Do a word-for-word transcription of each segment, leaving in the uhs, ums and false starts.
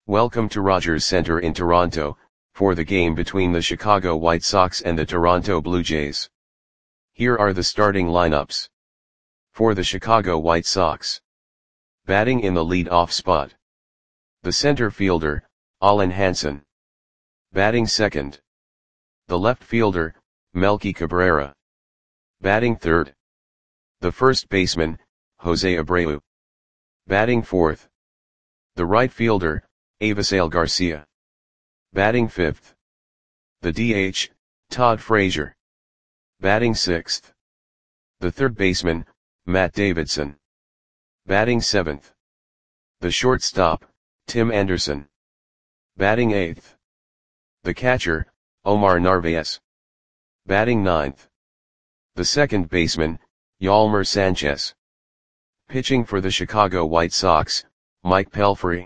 Welcome to Rogers Centre in Toronto, for the game between the Chicago White Sox and the Toronto Blue Jays. Here are the starting lineups. For the Chicago White Sox. Batting in the lead-off spot. The center fielder, Alan Hansen. Batting second. The left fielder, Melky Cabrera. Batting third. The first baseman, Jose Abreu. Batting fourth. The right fielder, Avisail Garcia. Batting fifth. The D H, Todd Frazier. Batting sixth. The third baseman, Matt Davidson. Batting seventh. The shortstop, Tim Anderson. Batting eighth. The catcher, Omar Narvaez. Batting ninth. The second baseman, Yolmer Sanchez. Pitching for the Chicago White Sox, Mike Pelfrey.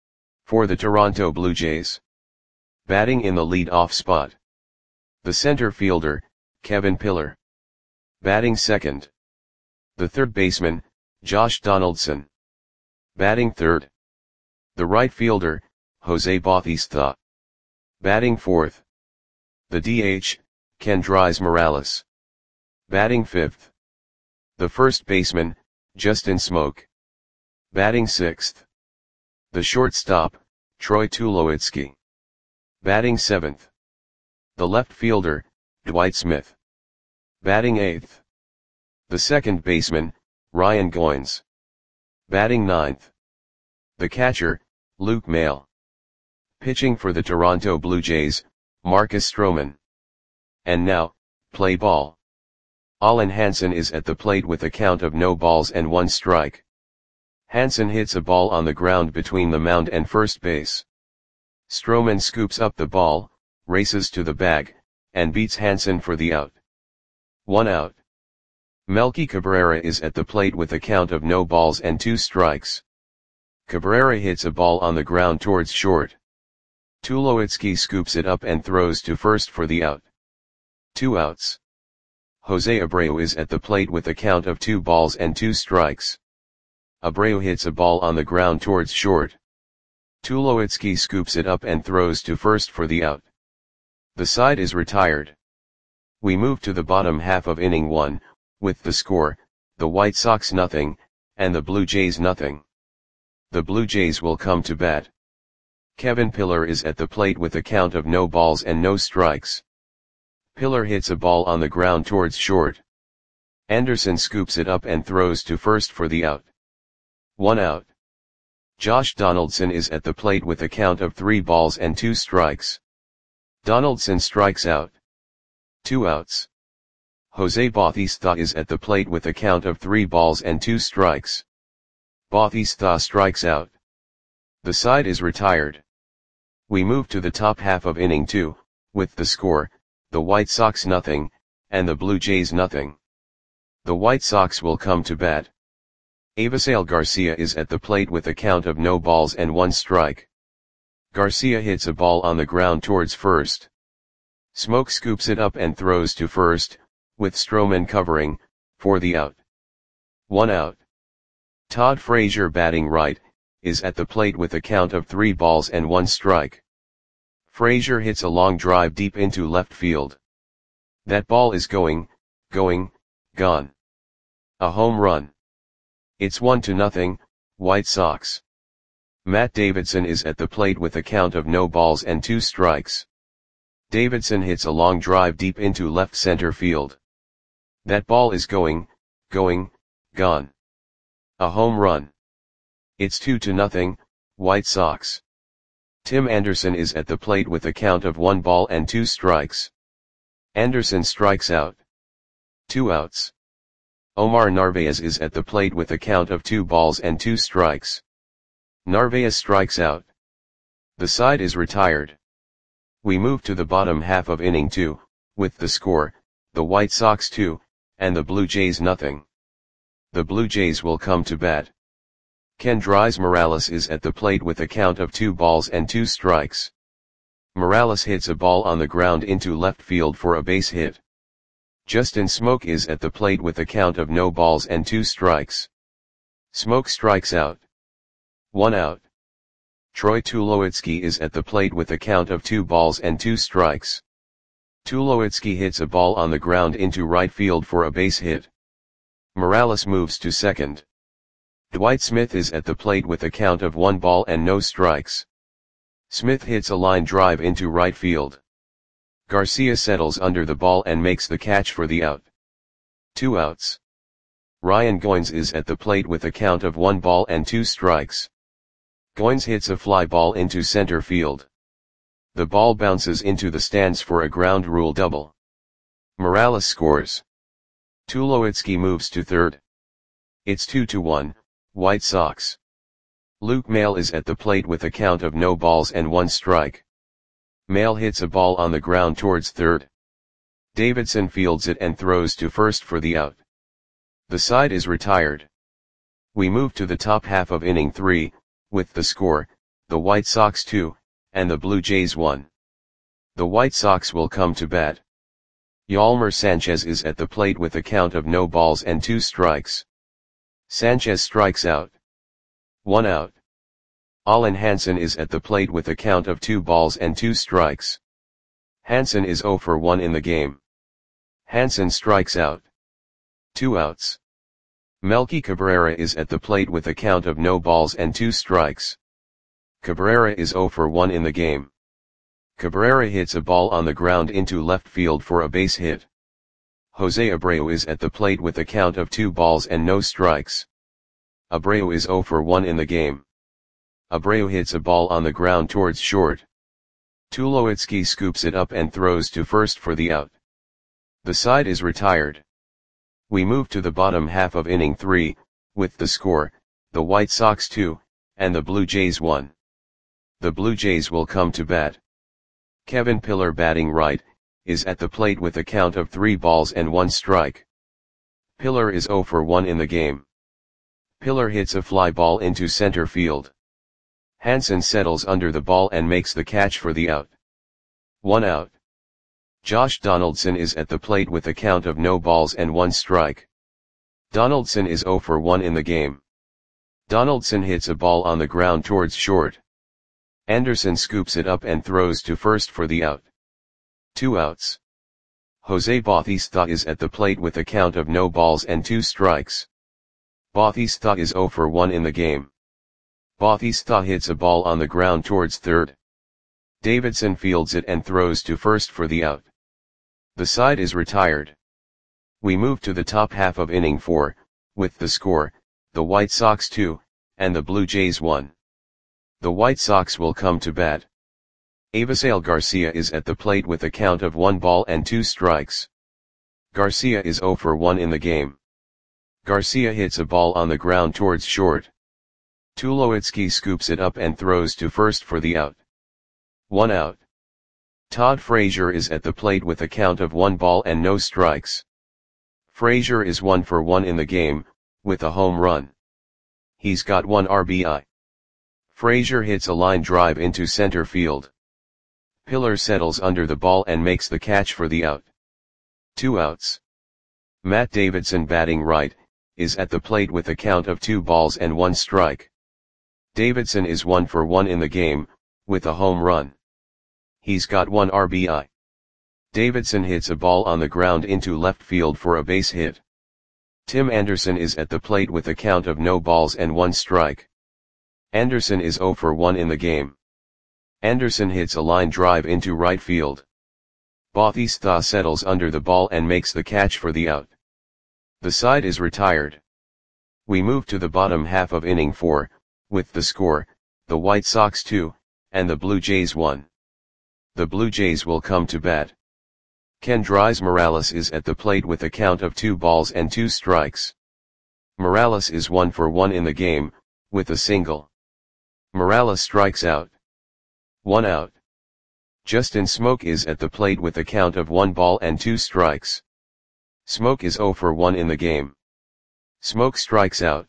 For the Toronto Blue Jays. Batting in the lead-off spot. The center fielder, Kevin Pillar. Batting second. The third baseman, Josh Donaldson. Batting third. The right fielder, Jose Bautista. Batting fourth. The D H, Kendrys Morales. Batting fifth. The first baseman, Justin Smoak. Batting sixth. The shortstop, Troy Tulowitzki. Batting seventh. The left fielder, Dwight Smith. Batting eighth. The second baseman, Ryan Goins. Batting ninth. The catcher, Luke Maile. Pitching for the Toronto Blue Jays, Marcus Stroman. And now, play ball. Alan Hansen is at the plate with a count of no balls and one strike. Hansen hits a ball on the ground between the mound and first base. Stroman scoops up the ball, races to the bag, and beats Hansen for the out. One out. Melky Cabrera is at the plate with a count of no balls and two strikes. Cabrera hits a ball on the ground towards short. Tulowitzki scoops it up and throws to first for the out. Two outs. Jose Abreu is at the plate with a count of two balls and two strikes. Abreu hits a ball on the ground towards short. Tulowitzki scoops it up and throws to first for the out. The side is retired. We move to the bottom half of inning one, with the score, the White Sox nothing, and the Blue Jays nothing. The Blue Jays will come to bat. Kevin Pillar is at the plate with a count of no balls and no strikes. Pillar hits a ball on the ground towards short. Anderson scoops it up and throws to first for the out. One out. Josh Donaldson is at the plate with a count of three balls and two strikes. Donaldson strikes out. Two outs. Jose Bautista is at the plate with a count of three balls and two strikes. Bautista strikes out. The side is retired. We move to the top half of inning two, with the score, the White Sox nothing, and the Blue Jays nothing. The White Sox will come to bat. Avisail Garcia is at the plate with a count of no balls and one strike. Garcia hits a ball on the ground towards first. Smoak scoops it up and throws to first, with Stroman covering, for the out. One out. Todd Frazier batting right, is at the plate with a count of three balls and one strike. Frazier hits a long drive deep into left field. That ball is going, going, gone. A home run. It's one to nothing, White Sox. Matt Davidson is at the plate with a count of no balls and two strikes. Davidson hits a long drive deep into left center field. That ball is going, going, gone. A home run. It's two to nothing, White Sox. Tim Anderson is at the plate with a count of one ball and two strikes. Anderson strikes out. Two outs. Omar Narvaez is at the plate with a count of two balls and two strikes. Narvaez strikes out. The side is retired. We move to the bottom half of inning two, with the score, the White Sox two, and the Blue Jays nothing. The Blue Jays will come to bat. Kendrys Morales is at the plate with a count of two balls and two strikes. Morales hits a ball on the ground into left field for a base hit. Justin Smoak is at the plate with a count of no balls and two strikes. Smoak strikes out. One out. Troy Tulowitzki is at the plate with a count of two balls and two strikes. Tulowitzki hits a ball on the ground into right field for a base hit. Morales moves to second. Dwight Smith is at the plate with a count of one ball and no strikes. Smith hits a line drive into right field. Garcia settles under the ball and makes the catch for the out. Two outs. Ryan Goins is at the plate with a count of one ball and two strikes. Goins hits a fly ball into center field. The ball bounces into the stands for a ground rule double. Morales scores. Tulowitzki moves to third. It's two to one, White Sox. Luke Maile is at the plate with a count of no balls and one strike. Maile hits a ball on the ground towards third. Davidson fields it and throws to first for the out. The side is retired. We move to the top half of inning three, with the score, the White Sox two, and the Blue Jays one. The White Sox will come to bat. Yolmer Sanchez is at the plate with a count of no balls and two strikes. Sanchez strikes out. One out. Allen Hansen is at the plate with a count of two balls and two strikes. Hansen is oh for one in the game. Hansen strikes out. Two outs. Melky Cabrera is at the plate with a count of no balls and two strikes. Cabrera is oh for one in the game. Cabrera hits a ball on the ground into left field for a base hit. Jose Abreu is at the plate with a count of two balls and no strikes. Abreu is oh for one in the game. Abreu hits a ball on the ground towards short. Tulowitzki scoops it up and throws to first for the out. The side is retired. We move to the bottom half of inning three, with the score, the White Sox two, and the Blue Jays one. The Blue Jays will come to bat. Kevin Pillar, batting right, is at the plate with a count of three balls and one strike. Pillar is oh for one in the game. Pillar hits a fly ball into center field. Hansen settles under the ball and makes the catch for the out. One out. Josh Donaldson is at the plate with a count of no balls and one strike. Donaldson is oh for one in the game. Donaldson hits a ball on the ground towards short. Anderson scoops it up and throws to first for the out. Two outs. Jose Bautista is at the plate with a count of no balls and two strikes. Bautista is oh for one in the game. Bautista hits a ball on the ground towards third. Davidson fields it and throws to first for the out. The side is retired. We move to the top half of inning four, with the score, the White Sox two, and the Blue Jays one. The White Sox will come to bat. Avisail Garcia is at the plate with a count of one ball and two strikes. Garcia is oh for one in the game. Garcia hits a ball on the ground towards short. Tulowitzki scoops it up and throws to first for the out. One out. Todd Frazier is at the plate with a count of one ball and no strikes. Frazier is one for one in the game, with a home run. He's got one R B I. Frazier hits a line drive into center field. Pillar settles under the ball and makes the catch for the out. Two outs. Matt Davidson, batting right, is at the plate with a count of two balls and one strike. Davidson is one for one in the game, with a home run. He's got one R B I. Davidson hits a ball on the ground into left field for a base hit. Tim Anderson is at the plate with a count of no balls and one strike. Anderson is oh for one in the game. Anderson hits a line drive into right field. Bautista settles under the ball and makes the catch for the out. The side is retired. We move to the bottom half of inning four, with the score, the White Sox two, and the Blue Jays one. The Blue Jays will come to bat. Kendrys Morales is at the plate with a count of two balls and two strikes. Morales is one for one in the game, with a single. Morales strikes out. One out. Justin Smoke is at the plate with a count of one ball and two strikes. Smoke is oh for one in the game. Smoke strikes out.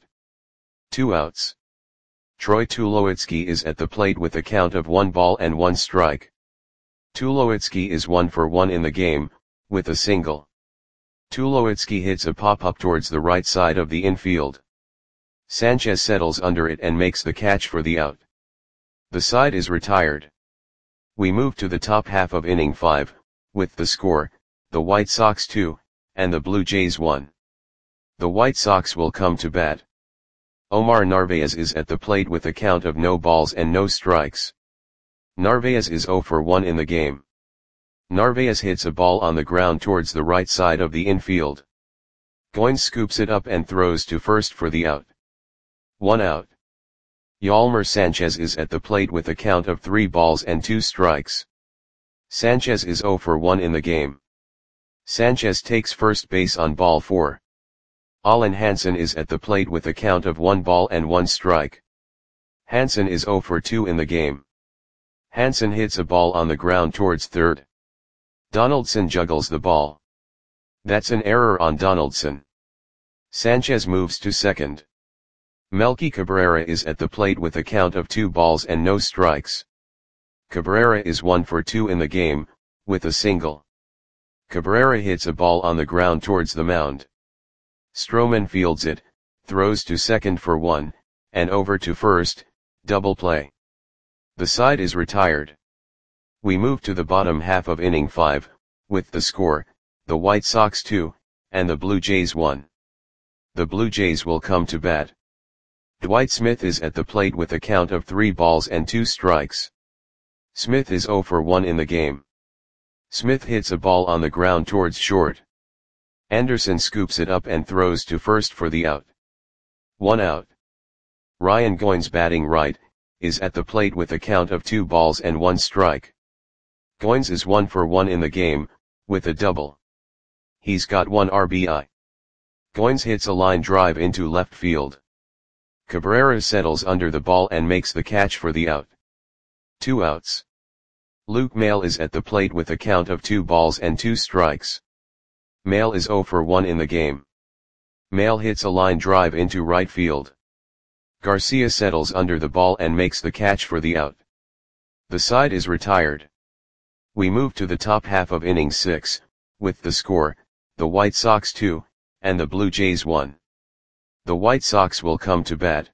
Two outs. Troy Tulowitzki is at the plate with a count of one ball and one strike. Tulowitzki is one for one in the game, with a single. Tulowitzki hits a pop-up towards the right side of the infield. Sanchez settles under it and makes the catch for the out. The side is retired. We move to the top half of inning five, with the score, the White Sox two, and the Blue Jays one. The White Sox will come to bat. Omar Narvaez is at the plate with a count of no balls and no strikes. Narvaez is zero for one in the game. Narvaez hits a ball on the ground towards the right side of the infield. Goins scoops it up and throws to first for the out. One out. Yolmer Sanchez is at the plate with a count of three balls and two strikes. Sanchez is zero for one in the game. Sanchez takes first base on ball four. Alan Hansen is at the plate with a count of one ball and one strike. Hansen is zero for two in the game. Hansen hits a ball on the ground towards third. Donaldson juggles the ball. That's an error on Donaldson. Sanchez moves to second. Melky Cabrera is at the plate with a count of two balls and no strikes. Cabrera is one for two in the game, with a single. Cabrera hits a ball on the ground towards the mound. Stroman fields it, throws to second for one, and over to first, double play. The side is retired. We move to the bottom half of inning five, with the score, the White Sox two, and the Blue Jays one. The Blue Jays will come to bat. Dwight Smith is at the plate with a count of three balls and two strikes. Smith is zero for one in the game. Smith hits a ball on the ground towards short. Anderson scoops it up and throws to first for the out. One out. Ryan Goins, batting right, is at the plate with a count of two balls and one strike. Goins is one for one in the game, with a double. He's got one R B I. Goins hits a line drive into left field. Cabrera settles under the ball and makes the catch for the out. Two outs. Luke Maile is at the plate with a count of two balls and two strikes. Maile is zero for one in the game. Maile hits a line drive into right field. Garcia settles under the ball and makes the catch for the out. The side is retired. We move to the top half of inning six, with the score, the White Sox two, and the Blue Jays one. The White Sox will come to bat.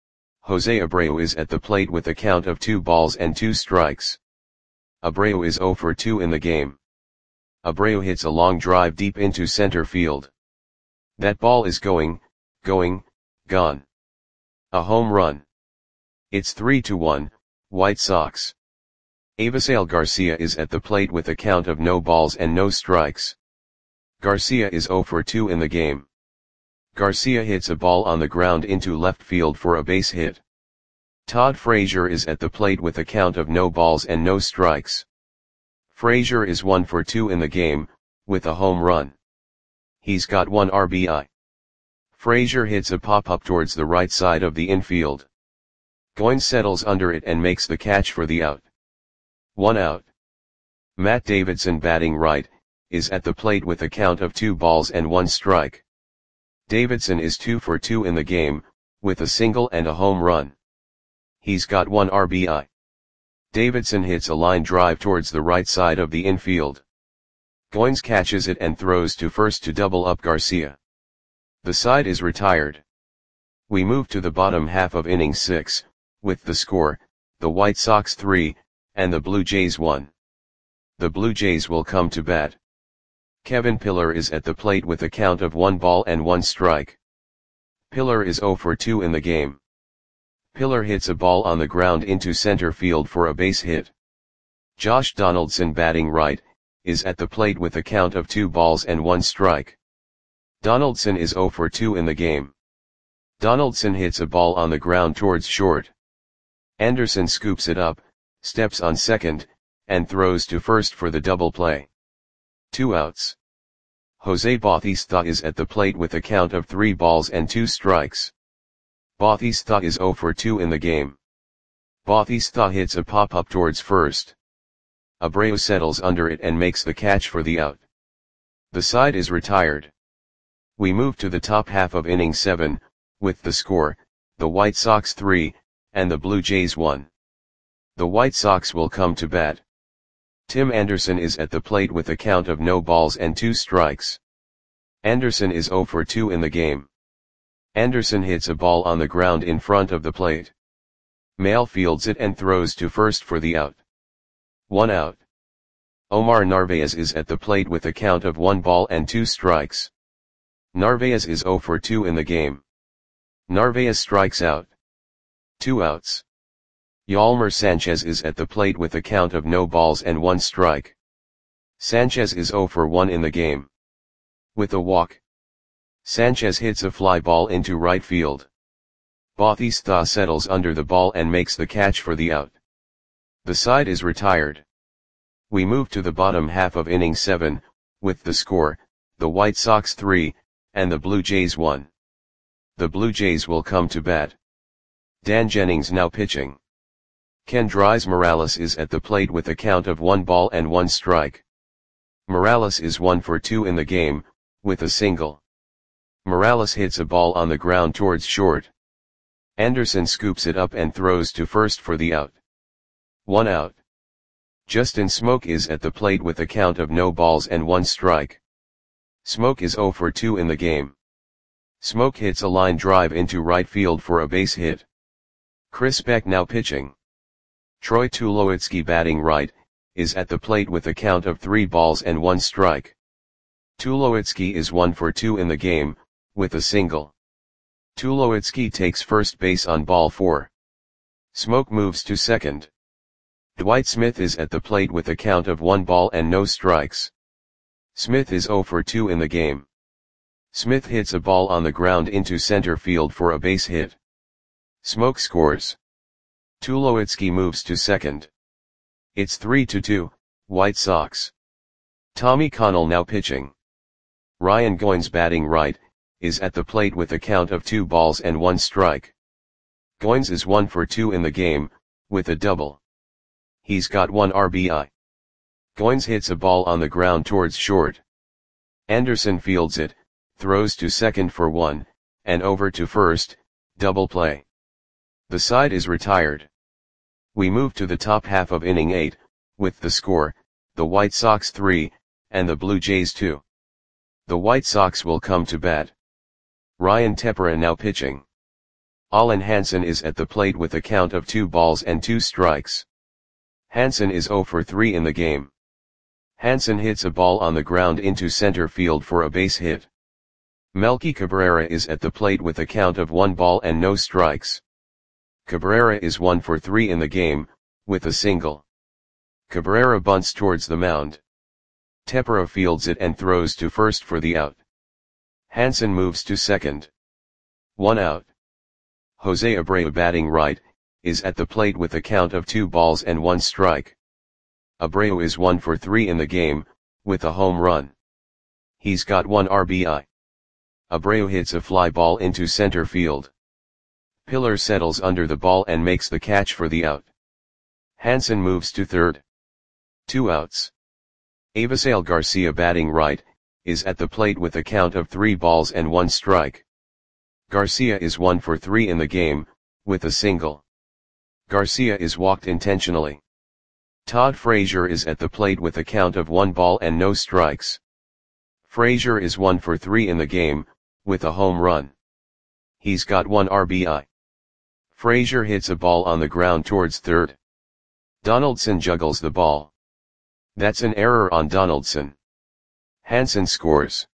Jose Abreu is at the plate with a count of two balls and two strikes. Abreu is zero for two in the game. Abreu hits a long drive deep into center field. That ball is going, going, gone. A home run. It's three to one, White Sox. Avisail Garcia is at the plate with a count of no balls and no strikes. Garcia is zero for two in the game. Garcia hits a ball on the ground into left field for a base hit. Todd Frazier is at the plate with a count of no balls and no strikes. Frazier is one for two in the game, with a home run. He's got one R B I. Frazier hits a pop-up towards the right side of the infield. Goins settles under it and makes the catch for the out. One out. Matt Davidson, batting right, is at the plate with a count of two balls and one strike. Davidson is two for two in the game, with a single and a home run. He's got one R B I. Davidson hits a line drive towards the right side of the infield. Goins catches it and throws to first to double up Garcia. The side is retired. We move to the bottom half of inning six, with the score, the White Sox three, and the Blue Jays one. The Blue Jays will come to bat. Kevin Pillar is at the plate with a count of one ball and one strike. Pillar is zero for two in the game. Pillar hits a ball on the ground into center field for a base hit. Josh Donaldson, batting right, is at the plate with a count of two balls and one strike. Donaldson is zero for two in the game. Donaldson hits a ball on the ground towards short. Anderson scoops it up, steps on second, and throws to first for the double play. Two outs. Jose Bautista is at the plate with a count of three balls and two strikes. Bautista is zero for two in the game. Bautista hits a pop-up towards first. Abreu settles under it and makes the catch for the out. The side is retired. We move to the top half of inning seven, with the score, the White Sox three, and the Blue Jays one. The White Sox will come to bat. Tim Anderson is at the plate with a count of no balls and two strikes. Anderson is zero for two in the game. Anderson hits a ball on the ground in front of the plate. Male fields it and throws to first for the out. One out. Omar Narvaez is at the plate with a count of one ball and two strikes. Narvaez is zero for two in the game. Narvaez strikes out. Two outs. Yolmer Sanchez is at the plate with a count of no balls and one strike. Sanchez is zero for one in the game. With a walk. Sanchez hits a fly ball into right field. Bautista settles under the ball and makes the catch for the out. The side is retired. We move to the bottom half of inning seven, with the score, the White Sox three, and the Blue Jays one. The Blue Jays will come to bat. Dan Jennings now pitching. Kendrys Morales is at the plate with a count of one ball and one strike. Morales is one for two in the game, with a single. Morales hits a ball on the ground towards short. Anderson scoops it up and throws to first for the out. One out. Justin Smoke is at the plate with a count of no balls and one strike. Smoke is zero for two in the game. Smoke hits a line drive into right field for a base hit. Chris Beck now pitching. Troy Tulowitzki batting right, is at the plate with a count of three balls and one strike. Tulowitzki is one for two in the game, with a single. Tulowitzki takes first base on ball four. Smoke moves to second. Dwight Smith is at the plate with a count of one ball and no strikes. Smith is zero for two in the game. Smith hits a ball on the ground into center field for a base hit. Smoke scores. Tulowitzki moves to second. It's three to two, White Sox. Tommy Connell now pitching. Ryan Goins batting right, is at the plate with a count of two balls and one strike. Goins is one for two in the game, with a double. He's got one R B I. Goins hits a ball on the ground towards short. Anderson fields it, throws to second for one, and over to first, double play. The side is retired. We move to the top half of inning eight, with the score, the White Sox three, and the Blue Jays two. The White Sox will come to bat. Ryan Tepera now pitching. Alan Hansen is at the plate with a count of two balls and two strikes. Hansen is zero for three in the game. Hansen hits a ball on the ground into center field for a base hit. Melky Cabrera is at the plate with a count of one ball and no strikes. Cabrera is one for three in the game, with a single. Cabrera bunts towards the mound. Tepera fields it and throws to first for the out. Hansen moves to second. One out. Jose Abreu batting right, is at the plate with a count of two balls and one strike. Abreu is one for three in the game, with a home run. He's got one R B I. Abreu hits a fly ball into center field. Pillar settles under the ball and makes the catch for the out. Hansen moves to third. Two outs. Avisail Garcia batting right, is at the plate with a count of three balls and one strike. Garcia is one for three in the game, with a single. Garcia is walked intentionally. Todd Frazier is at the plate with a count of one ball and no strikes. Frazier is one for three in the game, with a home run. He's got one R B I. Frazier hits a ball on the ground towards third. Donaldson juggles the ball. That's an error on Donaldson. Hansen scores.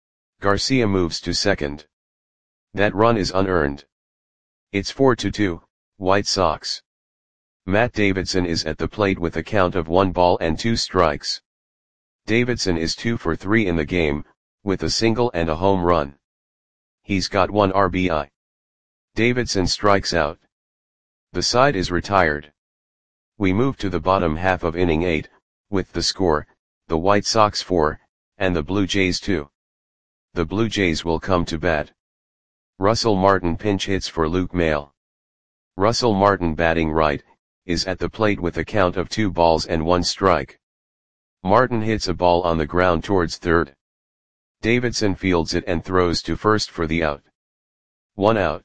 Garcia moves to second. That run is unearned. It's four to two, White Sox. Matt Davidson is at the plate with a count of one ball and two strikes. Davidson is two for three in the game, with a single and a home run. He's got one R B I. Davidson strikes out. The side is retired. We move to the bottom half of inning eight, with the score, the White Sox four, and the Blue Jays two. The Blue Jays will come to bat. Russell Martin pinch hits for Luke Maile. Russell Martin batting right, is at the plate with a count of two balls and one strike. Martin hits a ball on the ground towards third. Davidson fields it and throws to first for the out. One out.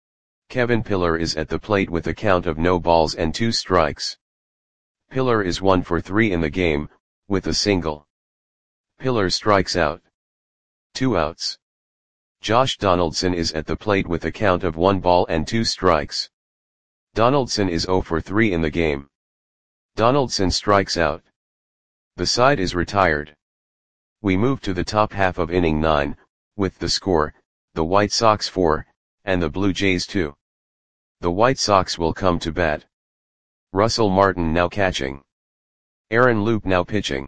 Kevin Pillar is at the plate with a count of no balls and two strikes. Pillar is one for three in the game, with a single. Pillar strikes out. Two outs. Josh Donaldson is at the plate with a count of one ball and two strikes. Donaldson is zero for three in the game. Donaldson strikes out. The side is retired. We move to the top half of inning nine, with the score, the White Sox four, and the Blue Jays two. The White Sox will come to bat. Russell Martin now catching. Aaron Loup now pitching.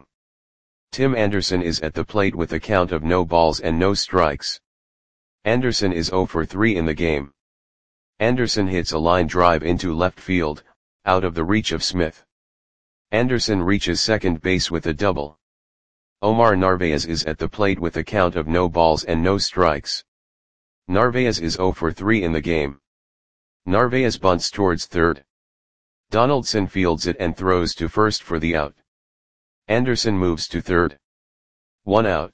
Tim Anderson is at the plate with a count of no balls and no strikes. Anderson is zero for three in the game. Anderson hits a line drive into left field, out of the reach of Smith. Anderson reaches second base with a double. Omar Narvaez is at the plate with a count of no balls and no strikes. Narvaez is zero for three in the game. Narvaez bunts towards third. Donaldson fields it and throws to first for the out. Anderson moves to third. One out.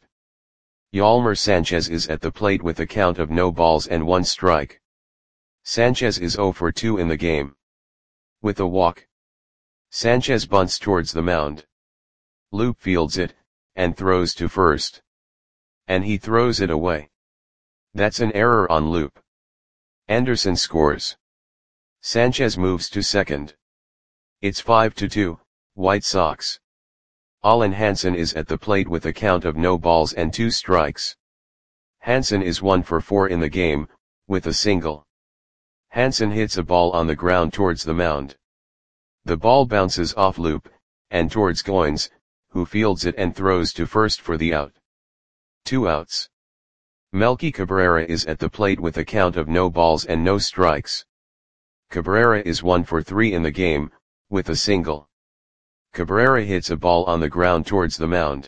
Yolmer Sanchez is at the plate with a count of no balls and one strike. Sanchez is zero for two in the game. With a walk. Sanchez bunts towards the mound. Loup fields it, and throws to first. And he throws it away. That's an error on Loup. Anderson scores. Sanchez moves to second. It's five to two, White Sox. Alan Hansen is at the plate with a count of no balls and two strikes. Hansen is one for four in the game, with a single. Hansen hits a ball on the ground towards the mound. The ball bounces off Loup, and towards Goins, who fields it and throws to first for the out. Two outs. Melky Cabrera is at the plate with a count of no balls and no strikes. Cabrera is one for three in the game, with a single. Cabrera hits a ball on the ground towards the mound.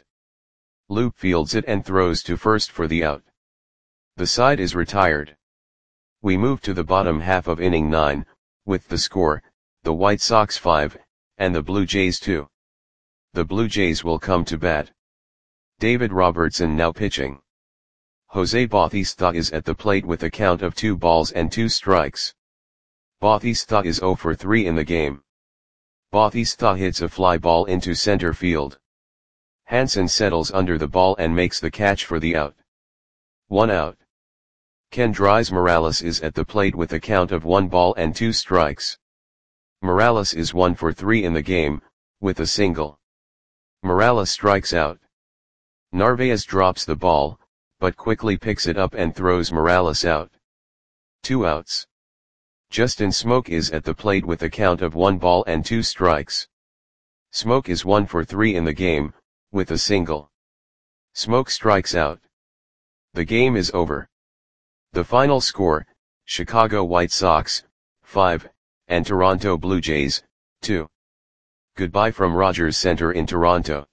Loup fields it and throws to first for the out. The side is retired. We move to the bottom half of inning nine, with the score, the White Sox five, and the Blue Jays two. The Blue Jays will come to bat. David Robertson now pitching. Jose Bautista is at the plate with a count of two balls and two strikes. Bautista is zero for three in the game. Bautista hits a fly ball into center field. Hansen settles under the ball and makes the catch for the out. One out. Kendrys Morales is at the plate with a count of one ball and two strikes. Morales is one for three in the game, with a single. Morales strikes out. Narvaez drops the ball, but quickly picks it up and throws Morales out. Two outs. Justin Smoke is at the plate with a count of one ball and two strikes. Smoke is one for three in the game, with a single. Smoke strikes out. The game is over. The final score, Chicago White Sox, five, and Toronto Blue Jays, two. Goodbye from Rogers Center in Toronto.